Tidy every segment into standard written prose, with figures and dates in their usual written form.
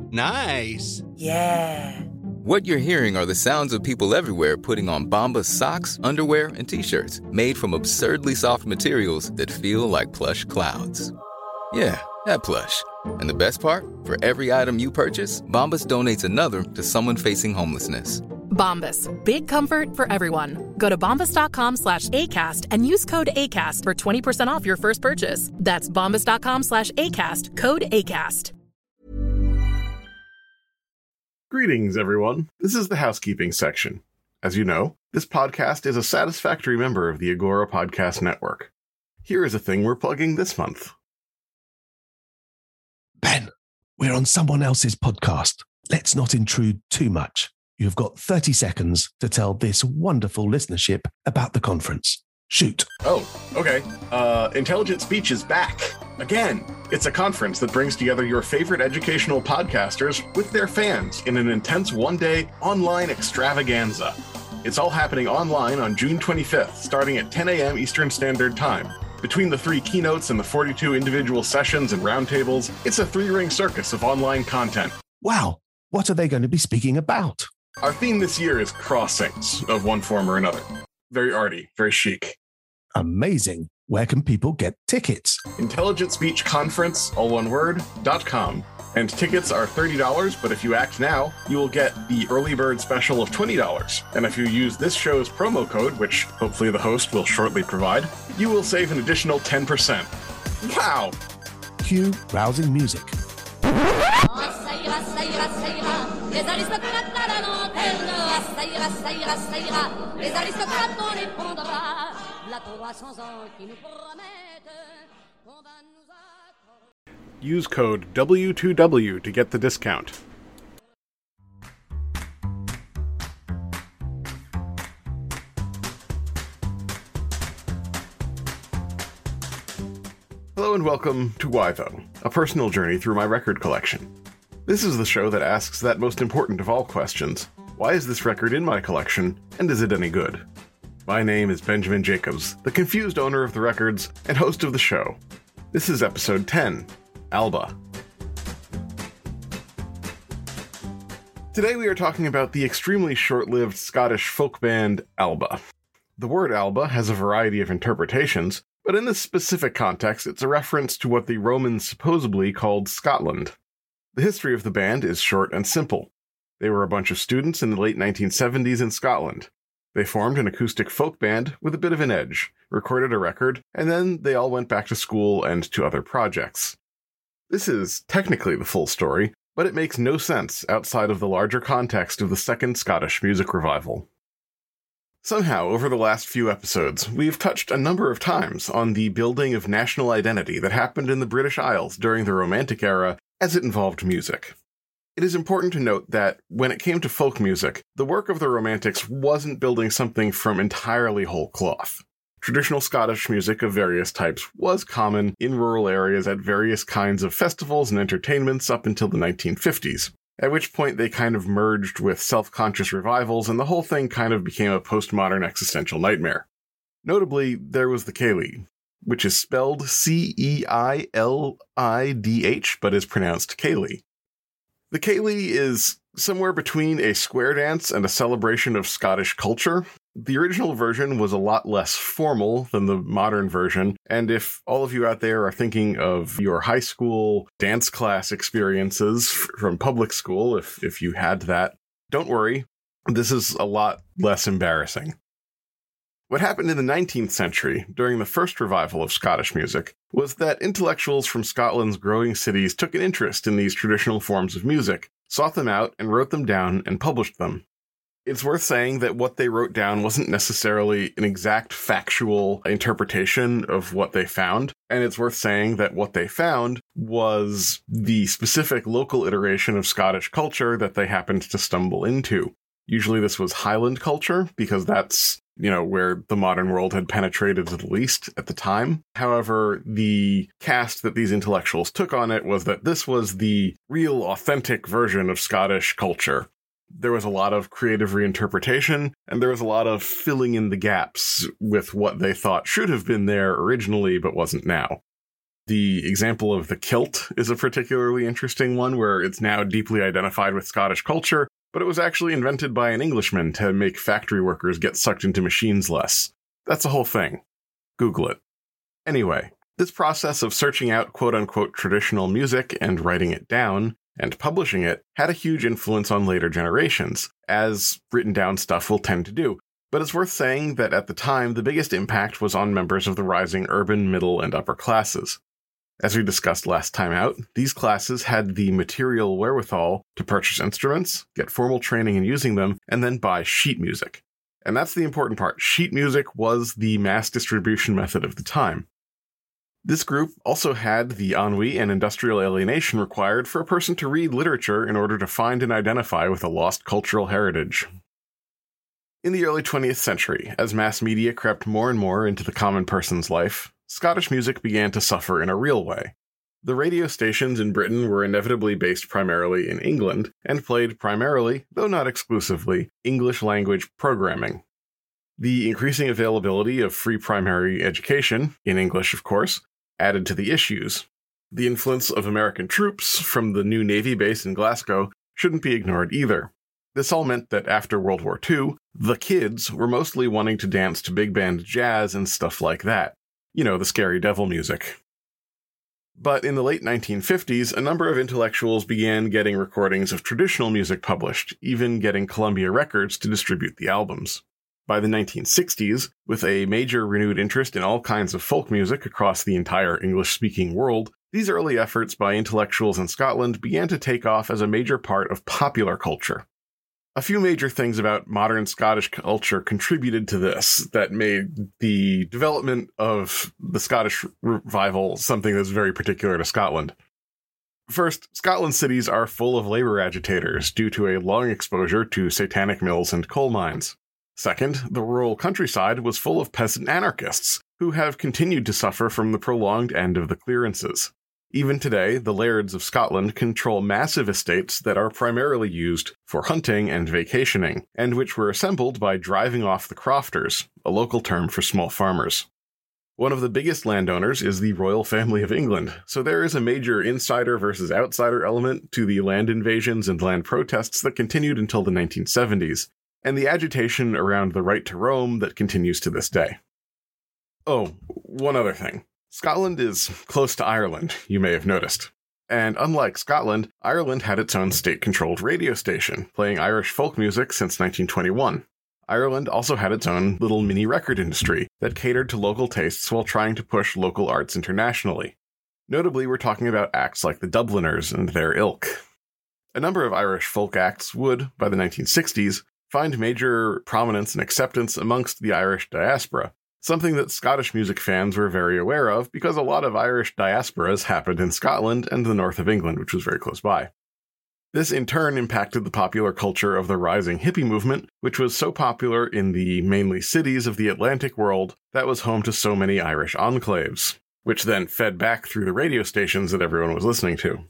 Nice. Yeah. What you're hearing are the sounds of people everywhere putting on Bombas socks, underwear, and T-shirts made from absurdly soft materials that feel like plush clouds. Yeah, that plush. And the best part? For every item you purchase, Bombas donates another to someone facing homelessness. Bombas. Big comfort for everyone. Go to bombas.com/ACAST and use code ACAST for 20% off your first purchase. That's bombas.com/ACAST. Code ACAST. Greetings, everyone. This is the housekeeping section. As you know, this podcast is a satisfactory member of the Agora Podcast Network. Here is a thing we're plugging this month. Ben, we're on someone else's podcast. Let's not intrude too much. You've got 30 seconds to tell this wonderful listenership about the conference. Shoot. Oh, okay. Intelligent Speech is back. Again. It's a conference that brings together your favorite educational podcasters with their fans in an intense one-day online extravaganza. It's all happening online on June 25th, starting at 10 a.m. Eastern Standard Time. Between the 3 keynotes and the 42 individual sessions and roundtables, it's a 3-ring circus of online content. Wow. What are they going to be speaking about? Our theme this year is crossings of one form or another. Very arty, very chic. Amazing. Where can people get tickets? Intelligent Speech Conference, all one word, .com. And tickets are $30, but if you act now, you will get the early bird special of $20. And if you use this show's promo code, which hopefully the host will shortly provide, you will save an additional 10%. Wow! Cue rousing music. Use code W2W to get the discount. Hello and welcome to Why Though, a personal journey through my record collection. This is the show that asks that most important of all questions: why is this record in my collection, and is it any good? My name is Benjamin Jacobs, the confused owner of the records and host of the show. This is episode 10, Alba. Today we are talking about the extremely short-lived Scottish folk band Alba. The word Alba has a variety of interpretations, but in this specific context it's a reference to what the Romans supposedly called Scotland. The history of the band is short and simple. They were a bunch of students in the late 1970s in Scotland. They formed an acoustic folk band with a bit of an edge, recorded a record, and then they all went back to school and to other projects. This is technically the full story, but it makes no sense outside of the larger context of the Second Scottish Music Revival. Somehow, over the last few episodes, we've touched a number of times on the building of national identity that happened in the British Isles during the Romantic era as it involved music. It is important to note that when it came to folk music, the work of the Romantics wasn't building something from entirely whole cloth. Traditional Scottish music of various types was common in rural areas at various kinds of festivals and entertainments up until the 1950s, at which point they kind of merged with self-conscious revivals and the whole thing kind of became a postmodern existential nightmare. Notably, there was the Ceilidh, which is spelled Ceilidh but is pronounced Ceilidh. The Ceilidh is somewhere between a square dance and a celebration of Scottish culture. The original version was a lot less formal than the modern version, and if all of you out there are thinking of your high school dance class experiences from public school, if you had that, don't worry, this is a lot less embarrassing. What happened in the 19th century, during the first revival of Scottish music, was that intellectuals from Scotland's growing cities took an interest in these traditional forms of music, sought them out, and wrote them down and published them. It's worth saying that what they wrote down wasn't necessarily an exact factual interpretation of what they found, and it's worth saying that what they found was the specific local iteration of Scottish culture that they happened to stumble into. Usually this was Highland culture, because that's where the modern world had penetrated the least at the time. However, the cast that these intellectuals took on it was that this was the real, authentic version of Scottish culture. There was a lot of creative reinterpretation, and there was a lot of filling in the gaps with what they thought should have been there originally but wasn't now. The example of the kilt is a particularly interesting one, where it's now deeply identified with Scottish culture, but it was actually invented by an Englishman to make factory workers get sucked into machines less. That's a whole thing. Google it. Anyway, this process of searching out quote-unquote traditional music and writing it down and publishing it had a huge influence on later generations, as written down stuff will tend to do. But it's worth saying that at the time, the biggest impact was on members of the rising urban, middle, and upper classes. As we discussed last time out, these classes had the material wherewithal to purchase instruments, get formal training in using them, and then buy sheet music. And that's the important part. Sheet music was the mass distribution method of the time. This group also had the ennui and industrial alienation required for a person to read literature in order to find and identify with a lost cultural heritage. In the early 20th century, as mass media crept more and more into the common person's life, Scottish music began to suffer in a real way. The radio stations in Britain were inevitably based primarily in England, and played primarily, though not exclusively, English-language programming. The increasing availability of free primary education, in English of course, added to the issues. The influence of American troops from the new Navy base in Glasgow shouldn't be ignored either. This all meant that after World War II, the kids were mostly wanting to dance to big band jazz and stuff like that. You know, the scary devil music. But in the late 1950s, a number of intellectuals began getting recordings of traditional music published, even getting Columbia Records to distribute the albums. By the 1960s, with a major renewed interest in all kinds of folk music across the entire English-speaking world, these early efforts by intellectuals in Scotland began to take off as a major part of popular culture. A few major things about modern Scottish culture contributed to this that made the development of the Scottish revival something that's very particular to Scotland. First, Scotland's cities are full of labor agitators due to a long exposure to satanic mills and coal mines. Second, the rural countryside was full of peasant anarchists who have continued to suffer from the prolonged end of the clearances. Even today, the lairds of Scotland control massive estates that are primarily used for hunting and vacationing, and which were assembled by driving off the crofters, a local term for small farmers. One of the biggest landowners is the royal family of England, so there is a major insider versus outsider element to the land invasions and land protests that continued until the 1970s, and the agitation around the right to roam that continues to this day. Oh, one other thing. Scotland is close to Ireland, you may have noticed. And unlike Scotland, Ireland had its own state-controlled radio station, playing Irish folk music since 1921. Ireland also had its own little mini record industry that catered to local tastes while trying to push local arts internationally. Notably, we're talking about acts like the Dubliners and their ilk. A number of Irish folk acts would, by the 1960s, find major prominence and acceptance amongst the Irish diaspora, something that Scottish music fans were very aware of because a lot of Irish diasporas happened in Scotland and the north of England, which was very close by. This in turn impacted the popular culture of the rising hippie movement, which was so popular in the mainly cities of the Atlantic world that was home to so many Irish enclaves, which then fed back through the radio stations that everyone was listening to.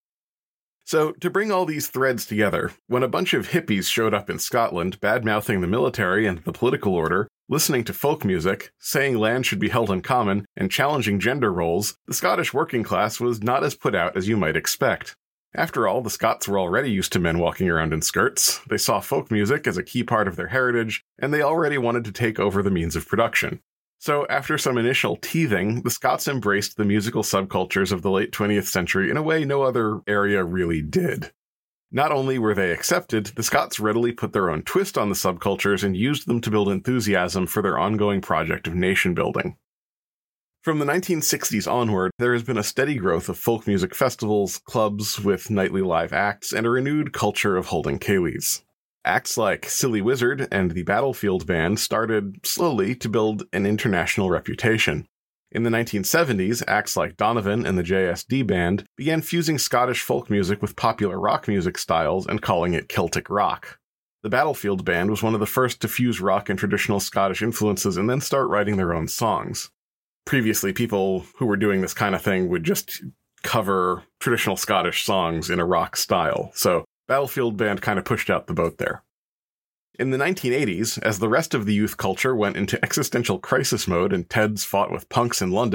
So, to bring all these threads together, when a bunch of hippies showed up in Scotland bad-mouthing the military and the political order, listening to folk music, saying land should be held in common, and challenging gender roles, the Scottish working class was not as put out as you might expect. After all, the Scots were already used to men walking around in skirts, they saw folk music as a key part of their heritage, and they already wanted to take over the means of production. So, after some initial teething, the Scots embraced the musical subcultures of the late 20th century in a way no other area really did. Not only were they accepted, the Scots readily put their own twist on the subcultures and used them to build enthusiasm for their ongoing project of nation building. From the 1960s onward, there has been a steady growth of folk music festivals, clubs with nightly live acts, and a renewed culture of holding ceilidhs. Acts like Silly Wizard and the Battlefield Band started slowly to build an international reputation. In the 1970s, acts like Donovan and the JSD Band began fusing Scottish folk music with popular rock music styles and calling it Celtic rock. The Battlefield Band was one of the first to fuse rock and traditional Scottish influences and then start writing their own songs. Previously, people who were doing this kind of thing would just cover traditional Scottish songs in a rock style, so Battlefield Band kind of pushed out the boat there. In the 1980s, as the rest of the youth culture went into existential crisis mode and Teds fought with punks in London,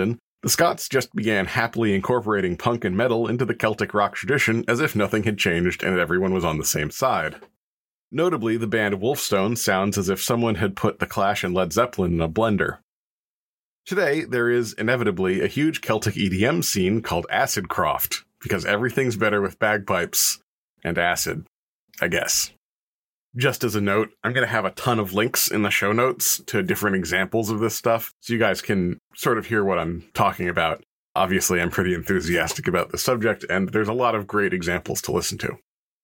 The Scots just began happily incorporating punk and metal into the Celtic rock tradition as if nothing had changed and everyone was on the same side. Notably, the band Wolfstone sounds as if someone had put The Clash and Led Zeppelin in a blender. Today, there is inevitably a huge Celtic EDM scene called Acid Croft, because everything's better with bagpipes and acid, I guess. Just as a note, I'm going to have a ton of links in the show notes to different examples of this stuff, so you guys can sort of hear what I'm talking about. Obviously, I'm pretty enthusiastic about the subject, and there's a lot of great examples to listen to.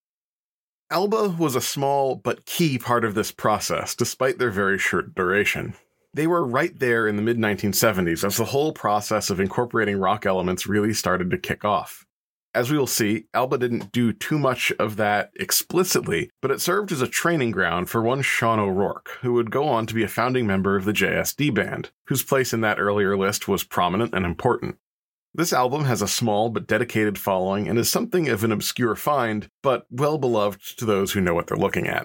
Alba was a small but key part of this process, despite their very short duration. They were right there in the mid-1970s as the whole process of incorporating rock elements really started to kick off. As we will see, Alba didn't do too much of that explicitly, but it served as a training ground for one Sean O'Rourke, who would go on to be a founding member of the JSD Band, whose place in that earlier list was prominent and important. This album has a small but dedicated following and is something of an obscure find, but well-beloved to those who know what they're looking at.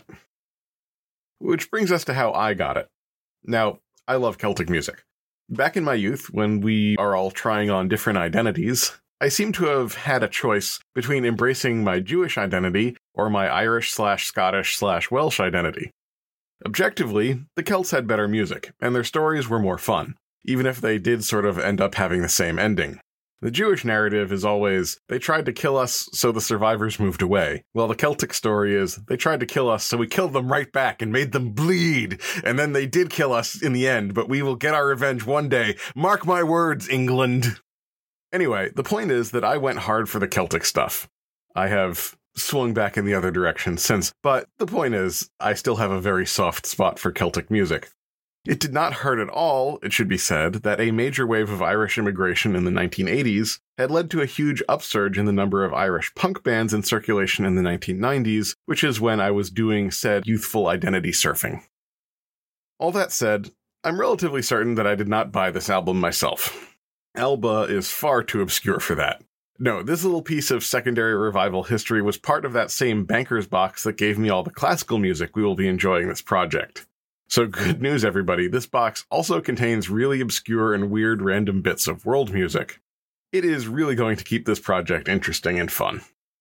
Which brings us to how I got it. Now, I love Celtic music. Back in my youth, when we are all trying on different identities, I seem to have had a choice between embracing my Jewish identity or my Irish/Scottish/Welsh identity. Objectively, the Celts had better music, and their stories were more fun, even if they did sort of end up having the same ending. The Jewish narrative is always, they tried to kill us, so the survivors moved away. While the Celtic story is, they tried to kill us, so we killed them right back and made them bleed. And then they did kill us in the end, but we will get our revenge one day. Mark my words, England. Anyway, the point is that I went hard for the Celtic stuff. I have swung back in the other direction since, but the point is, I still have a very soft spot for Celtic music. It did not hurt at all, it should be said, that a major wave of Irish immigration in the 1980s had led to a huge upsurge in the number of Irish punk bands in circulation in the 1990s, which is when I was doing said youthful identity surfing. All that said, I'm relatively certain that I did not buy this album myself. Alba is far too obscure for that. No, this little piece of secondary revival history was part of that same banker's box that gave me all the classical music we will be enjoying this project. So good news, everybody, this box also contains really obscure and weird random bits of world music. It is really going to keep this project interesting and fun.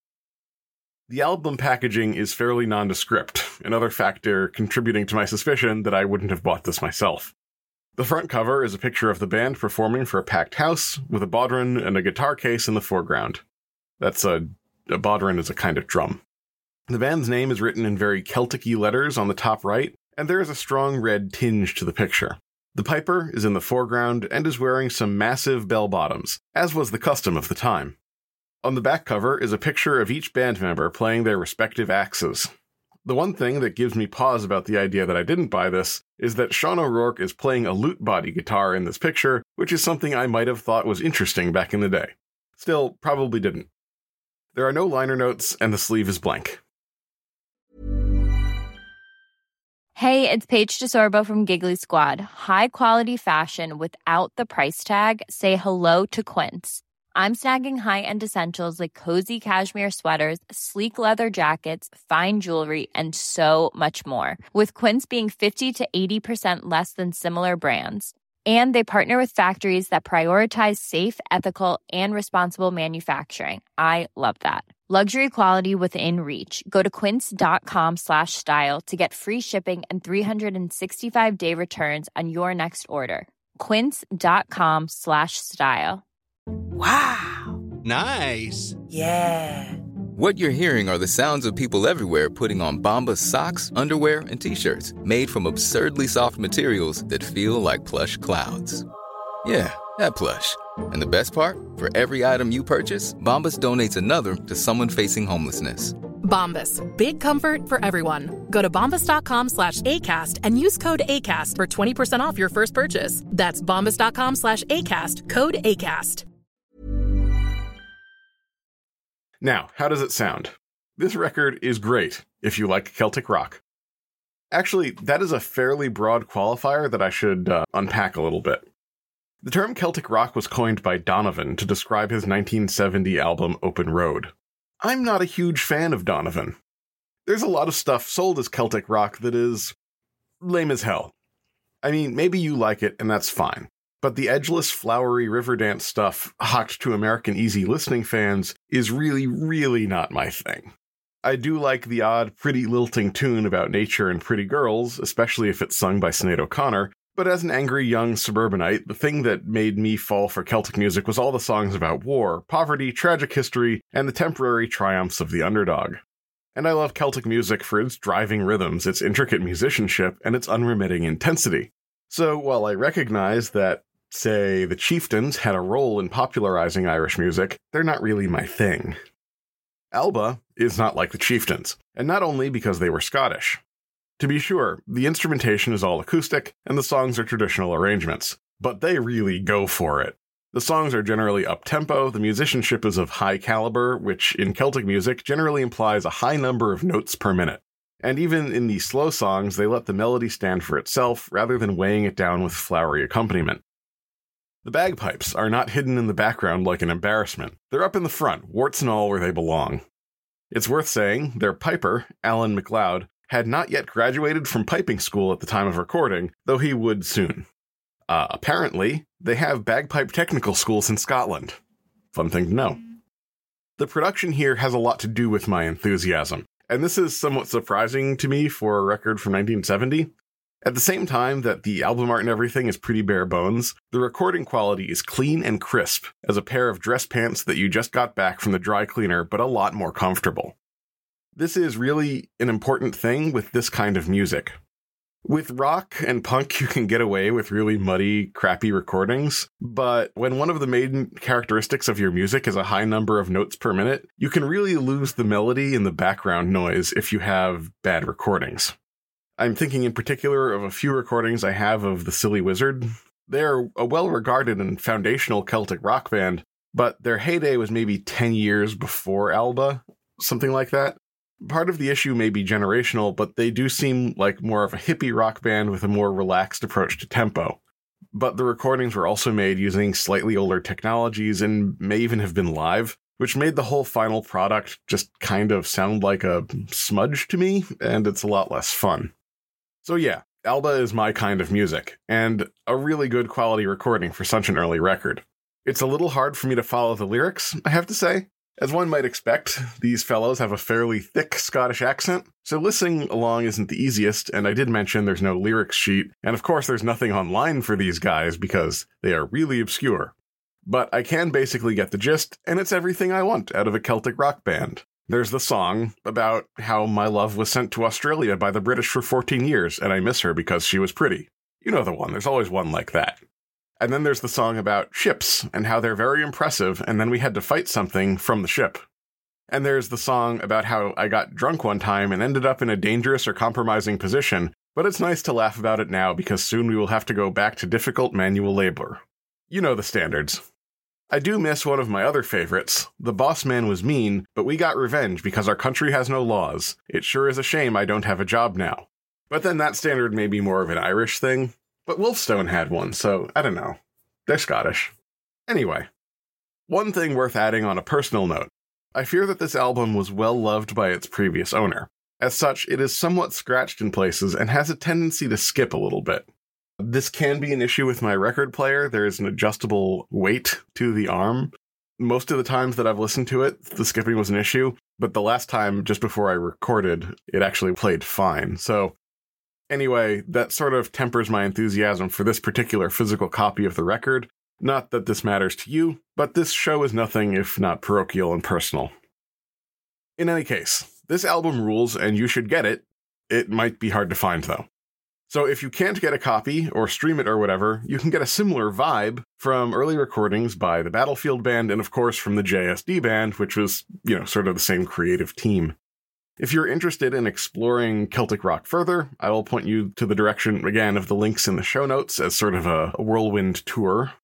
The album packaging is fairly nondescript, another factor contributing to my suspicion that I wouldn't have bought this myself. The front cover is a picture of the band performing for a packed house, with a bodhran and a guitar case in the foreground. A bodhran is a kind of drum. The band's name is written in very Celtic-y letters on the top right, and there is a strong red tinge to the picture. The piper is in the foreground and is wearing some massive bell-bottoms, as was the custom of the time. On the back cover is a picture of each band member playing their respective axes. The one thing that gives me pause about the idea that I didn't buy this is that Sean O'Rourke is playing a lute body guitar in this picture, which is something I might have thought was interesting back in the day. Still, probably didn't. There are no liner notes, and the sleeve is blank. Hey, it's Paige DeSorbo from Giggly Squad. High quality fashion without the price tag. Say hello to Quince. I'm snagging high-end essentials like cozy cashmere sweaters, sleek leather jackets, fine jewelry, and so much more. With Quince being 50 to 80% less than similar brands. And they partner with factories that prioritize safe, ethical, and responsible manufacturing. I love that. Luxury quality within reach. Go to quince.com/style to get free shipping and 365-day returns on your next order. Quince.com/style. Wow. Nice. Yeah. What you're hearing are the sounds of people everywhere putting on Bombas socks, underwear, and T-shirts made from absurdly soft materials that feel like plush clouds. Yeah, that plush. And the best part? For every item you purchase, Bombas donates another to someone facing homelessness. Bombas. Big comfort for everyone. Go to bombas.com/ACAST and use code ACAST for 20% off your first purchase. That's bombas.com/ACAST. Code ACAST. Now, how does it sound? This record is great if you like Celtic rock. Actually, that is a fairly broad qualifier that I should unpack a little bit. The term Celtic rock was coined by Donovan to describe his 1970 album Open Road. I'm not a huge fan of Donovan. There's a lot of stuff sold as Celtic rock that is lame as hell. I mean, maybe you like it and that's fine. but the edgeless, flowery Riverdance stuff hawked to American easy listening fans is really, really not my thing. I do like the odd, pretty lilting tune about nature and pretty girls, especially if it's sung by Sinead O'Connor, but as an angry young suburbanite, the thing that made me fall for Celtic music was all the songs about war, poverty, tragic history, and the temporary triumphs of the underdog. And I love Celtic music for its driving rhythms, its intricate musicianship, and its unremitting intensity. So while I recognize that, say, the Chieftains had a role in popularizing Irish music, they're not really my thing. Alba is not like the Chieftains, and not only because they were Scottish. To be sure, the instrumentation is all acoustic, and the songs are traditional arrangements, but they really go for it. The songs are generally up-tempo, the musicianship is of high caliber, which in Celtic music generally implies a high number of notes per minute. And even in these slow songs, they let the melody stand for itself rather than weighing it down with flowery accompaniment. The bagpipes are not hidden in the background like an embarrassment. They're up in the front, warts and all where they belong. It's worth saying, their piper, Alan MacLeod, had not yet graduated from piping school at the time of recording, though he would soon. Apparently, they have bagpipe technical schools in Scotland. Fun thing to know. The production here has a lot to do with my enthusiasm, and this is somewhat surprising to me for a record from 1970. At the same time that the album art and everything is pretty bare bones, the recording quality is clean and crisp as a pair of dress pants that you just got back from the dry cleaner, but a lot more comfortable. This is really an important thing with this kind of music. With rock and punk, you can get away with really muddy, crappy recordings, but when one of the main characteristics of your music is a high number of notes per minute, you can really lose the melody and the background noise if you have bad recordings. I'm thinking in particular of a few recordings I have of The Silly Wizard. They're a well-regarded and foundational Celtic rock band, but their heyday was maybe 10 years before Alba, something like that. Part of the issue may be generational, but they do seem like more of a hippie rock band with a more relaxed approach to tempo. But the recordings were also made using slightly older technologies and may even have been live, which made the whole final product just kind of sound like a smudge to me, and it's a lot less fun. So yeah, Alba is my kind of music, and a really good quality recording for such an early record. It's a little hard for me to follow the lyrics, I have to say. As one might expect, these fellows have a fairly thick Scottish accent, so listening along isn't the easiest, and I did mention there's no lyrics sheet, and of course there's nothing online for these guys because they are really obscure. But I can basically get the gist, and it's everything I want out of a Celtic rock band. There's the song about how my love was sent to Australia by the British for 14 years, and I miss her because she was pretty. You know the one, there's always one like that. And then there's the song about ships, and how they're very impressive, and then we had to fight something from the ship. And there's the song about how I got drunk one time and ended up in a dangerous or compromising position, but it's nice to laugh about it now because soon we will have to go back to difficult manual labor. You know the standards. I do miss one of my other favorites. The boss man was mean, but we got revenge because our country has no laws. It sure is a shame I don't have a job now. But then that standard may be more of an Irish thing. But Wolfstone had one, so I don't know. They're Scottish. Anyway, one thing worth adding on a personal note. I fear that this album was well loved by its previous owner. As such, it is somewhat scratched in places and has a tendency to skip a little bit. This can be an issue with my record player. There is an adjustable weight to the arm. Most of the times that I've listened to it, the skipping was an issue, but the last time, just before I recorded, it actually played fine. So anyway, that sort of tempers my enthusiasm for this particular physical copy of the record. Not that this matters to you, but this show is nothing if not parochial and personal. In any case, this album rules and you should get it. It might be hard to find though. So if you can't get a copy or stream it or whatever, you can get a similar vibe from early recordings by the Battlefield Band and of course from the JSD Band, which was, sort of the same creative team. If you're interested in exploring Celtic rock further, I will point you to the direction, again, of the links in the show notes as sort of a whirlwind tour.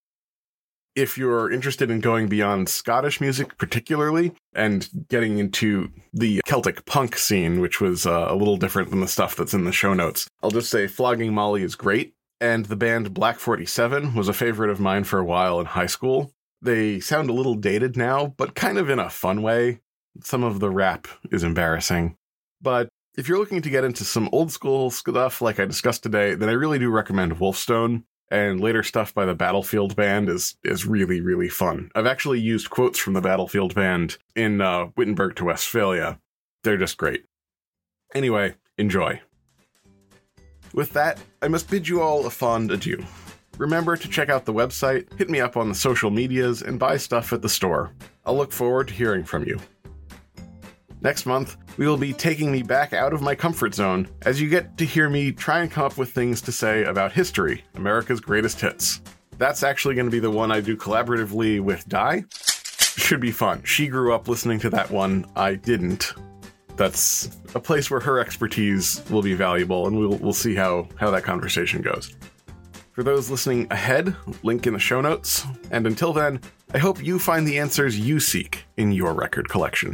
If you're interested in going beyond Scottish music particularly, and getting into the Celtic punk scene, which was a little different than the stuff that's in the show notes, I'll just say Flogging Molly is great, and the band Black 47 was a favorite of mine for a while in high school. They sound a little dated now, but kind of in a fun way. Some of the rap is embarrassing. But if you're looking to get into some old school stuff like I discussed today, then I really do recommend Wolfstone. and later stuff by the Battlefield Band is really, really fun. I've actually used quotes from the Battlefield Band in Wittenberg to Westphalia. They're just great. Anyway, enjoy. With that, I must bid you all a fond adieu. Remember to check out the website, hit me up on the social medias, and buy stuff at the store. I'll look forward to hearing from you. Next month, we will be taking me back out of my comfort zone as you get to hear me try and come up with things to say about history, America's greatest hits. That's actually going to be the one I do collaboratively with Di. Should be fun. She grew up listening to that one. I didn't. That's a place where her expertise will be valuable, and we'll see how that conversation goes. For those listening ahead, link in the show notes. And until then, I hope you find the answers you seek in your record collection.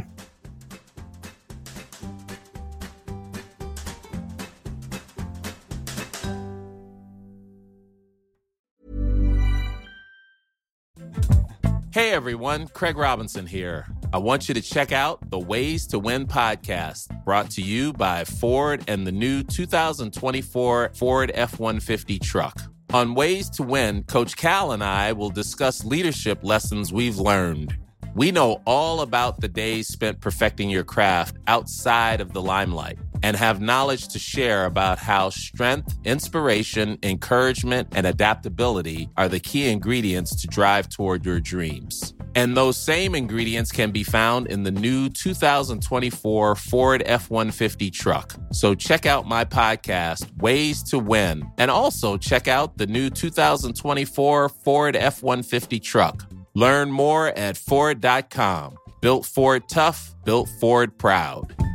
Hey everyone, Craig Robinson here. I want you to check out the Ways to Win podcast, brought to you by Ford and the new 2024 Ford F-150 truck. On Ways to Win, Coach Cal and I will discuss leadership lessons we've learned. We know all about the days spent perfecting your craft outside of the limelight and have knowledge to share about how strength, inspiration, encouragement, and adaptability are the key ingredients to drive toward your dreams. And those same ingredients can be found in the new 2024 Ford F-150 truck. So check out my podcast, Ways to Win, and also check out the new 2024 Ford F-150 truck. Learn more at Ford.com. Built Ford tough, built Ford proud.